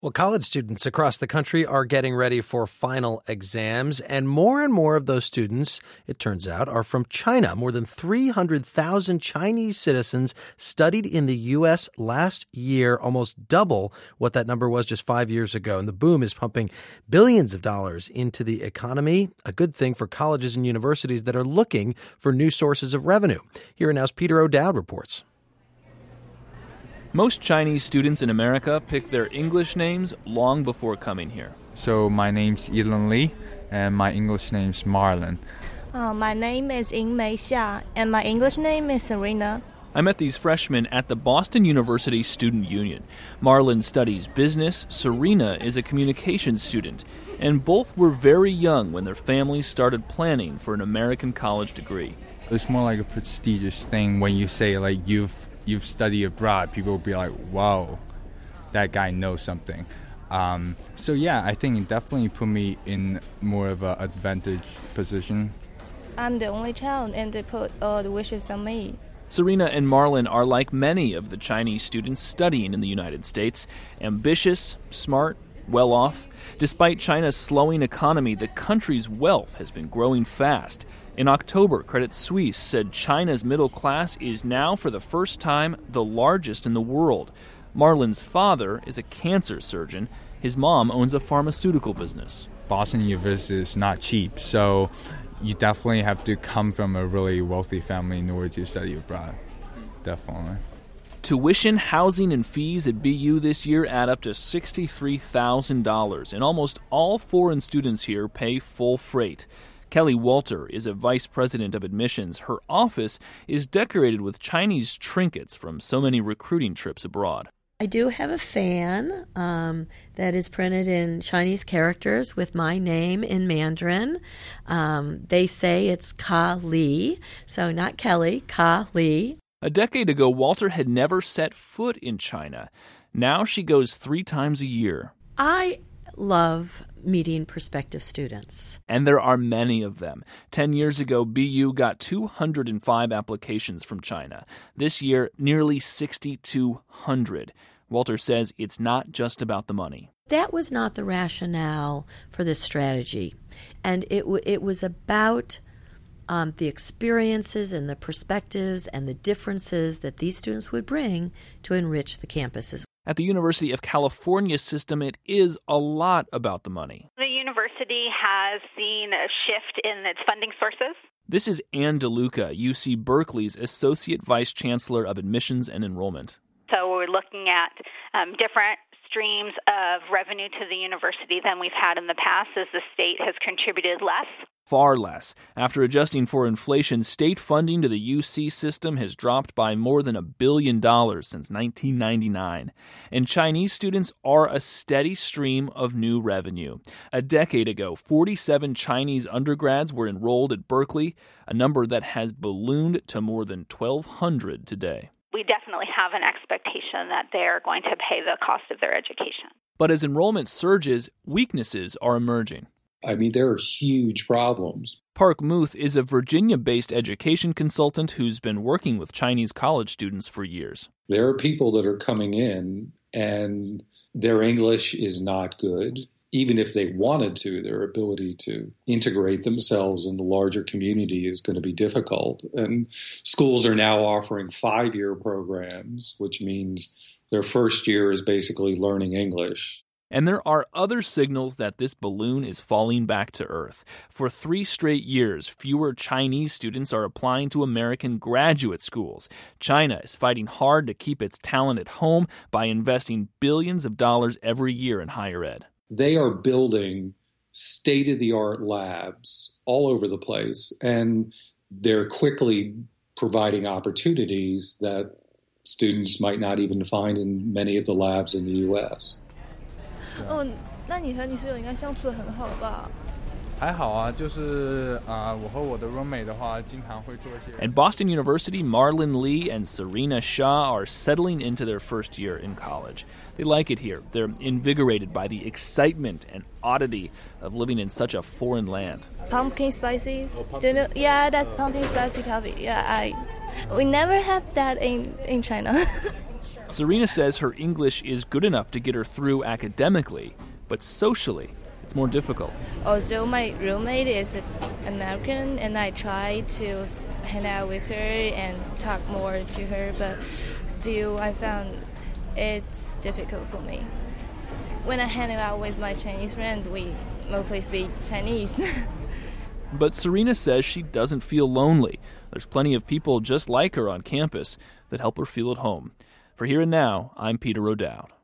Well, college students across the country are getting ready for final exams, and more of those students, it turns out, are from China. More than 300,000 Chinese citizens studied in the U.S. last year, almost double what that number was just 5 years ago. And the boom is pumping billions of dollars into the economy, a good thing for colleges and universities that are looking for new sources of revenue. Here now's Peter O'Dowd reports. Most Chinese students in America pick their English names long before coming here. So my name's Yilan Li, and my English name's Marlon. My name is Yingmei Xia, and my English name is Serena. I met these freshmen at the Boston University Student Union. Marlon studies business, Serena is a communications student, and both were very young when their families started planning for an American college degree. It's more like a prestigious thing when you say, like, you've studied abroad. People will be like, wow, that guy knows something. So yeah, I think it definitely put me in more of an advantage position. I'm the only child, and they put all the wishes on me. Serena and Marlon are like many of the Chinese students studying in the United States, ambitious, smart, well-off. Despite China's slowing economy, the country's wealth has been growing fast. In October, Credit Suisse said China's middle class is now, for the first time, the largest in the world. Marlon's father is a cancer surgeon. His mom owns a pharmaceutical business. Boston University is not cheap, so you definitely have to come from a really wealthy family in order to study abroad. Definitely. Tuition, housing, and fees at BU this year add up to $63,000, and almost all foreign students here pay full freight. Kelly Walter is a vice president of admissions. Her office is decorated with Chinese trinkets from so many recruiting trips abroad. I do have a fan that is printed in Chinese characters with my name in Mandarin. They say it's Ka Li, so not Kelly, Ka Li. A decade ago, Walter had never set foot in China. Now she goes 3 times a year. I love meeting prospective students. And there are many of them. 10 years ago, BU got 205 applications from China. This year, nearly 6,200. Walter says it's not just about the money. That was not the rationale for this strategy. And it was about the experiences and the perspectives and the differences that these students would bring to enrich the campuses. At the University of California system, it is a lot about the money. The university has seen a shift in its funding sources. This is Ann DeLuca, UC Berkeley's Associate Vice Chancellor of Admissions and Enrollment. So we're looking at different streams of revenue to the university than we've had in the past, as the state has contributed less. Far less. After adjusting for inflation, state funding to the UC system has dropped by more than $1 billion since 1999. And Chinese students are a steady stream of new revenue. A decade ago, 47 Chinese undergrads were enrolled at Berkeley, a number that has ballooned to more than 1,200 today. We definitely have an expectation that they're going to pay the cost of their education. But as enrollment surges, weaknesses are emerging. I mean, there are huge problems. Park Muth is a Virginia-based education consultant who's been working with Chinese college students for years. There are people that are coming in and their English is not good. Even if they wanted to, their ability to integrate themselves in the larger community is going to be difficult. And schools are now offering 5-year programs, which means their first year is basically learning English. And there are other signals that this balloon is falling back to earth. For 3 straight years, fewer Chinese students are applying to American graduate schools. China is fighting hard to keep its talent at home by investing billions of dollars every year in higher ed. They are building state-of-the-art labs all over the place, and they're quickly providing opportunities that students might not even find in many of the labs in the U.S. 那你和你室友应该相处得很好吧？ 还好啊，就是我和我的 roommate 的话，经常会做一些。 At Boston University, Marlon Li and Serena Xia are settling into their first year in college. They like it here. They're invigorated by the excitement and oddity of living in such a foreign land. Pumpkin spicy? Do you know? Yeah, that's pumpkin spicy coffee. Yeah, we never had that in China. Serena says her English is good enough to get her through academically, but socially, it's more difficult. Also, my roommate is American, and I try to hang out with her and talk more to her, but still I found it's difficult for me. When I hang out with my Chinese friend, we mostly speak Chinese. But Serena says she doesn't feel lonely. There's plenty of people just like her on campus that help her feel at home. For Here and Now, I'm Peter O'Dowd.